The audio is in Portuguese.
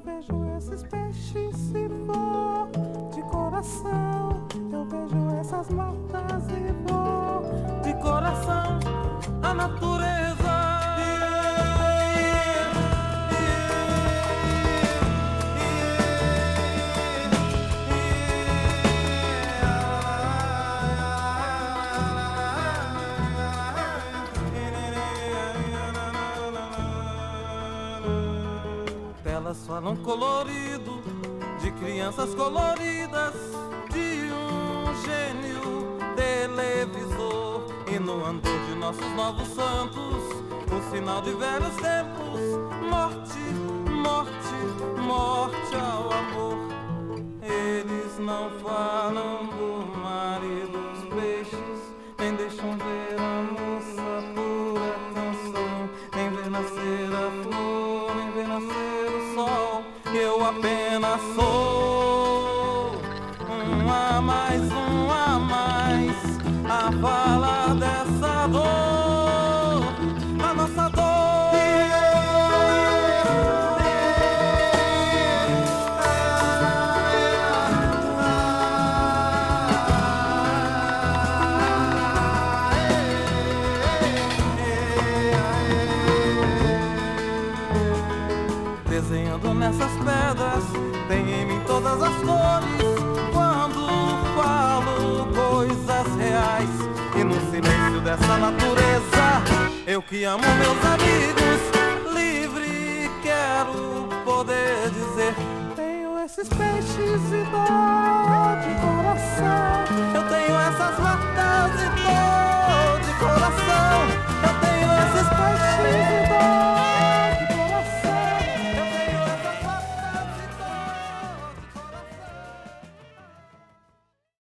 vejo esses peixes e vou de coração. Eu vejo essas matas e vou de coração. A natureza elas falam colorido, de crianças coloridas, de um gênio televisor. E no andor de nossos novos santos, o sinal de velhos tempos. Morte, morte, morte ao amor. Eles não falam do mar e dos peixes, nem deixam ver a moça pura canção, nem ver nascer a flor, nem ver nascer o sol. Eu apenas sou um a mais, a fala dessa dor, a nossa dor. Desenhando nessas pedras, tem em mim todas as cores. Quando falo coisas reais e no silêncio dessa natureza, eu que amo meus amigos, livre quero poder dizer: tenho esses peixes e dou de coração. Eu tenho essas matas e dou de coração. Eu tenho esses peixes e dou